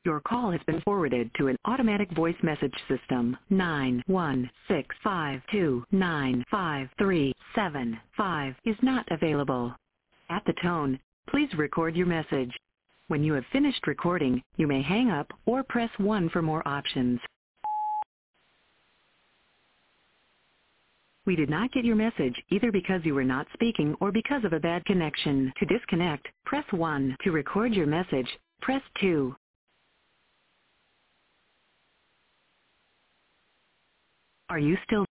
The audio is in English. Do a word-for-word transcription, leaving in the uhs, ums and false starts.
Your call has been forwarded to an automatic voice message system. nine one six five two nine five three seven five is not available. At the tone, please record your message. When you have finished recording, you may hang up or press one for more options. We did not get your message either because you were not speaking or because of a bad connection. To disconnect, press one. To record your message, press two. Are you still